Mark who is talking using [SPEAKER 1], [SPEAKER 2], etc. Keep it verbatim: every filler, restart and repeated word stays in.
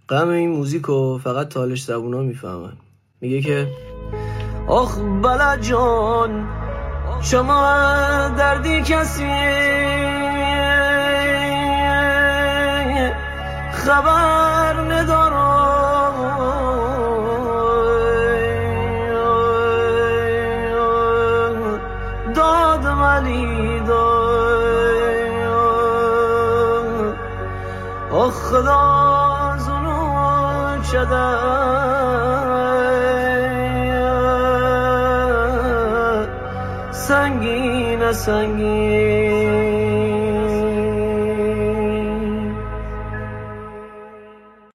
[SPEAKER 1] غم این موزیکو فقط تالش زبونا میفهمن. میگه که آخ بلا جان شما دردی کسی خبر ندارم داد ولی داد آخ خدا زنون شده سنگین سنگین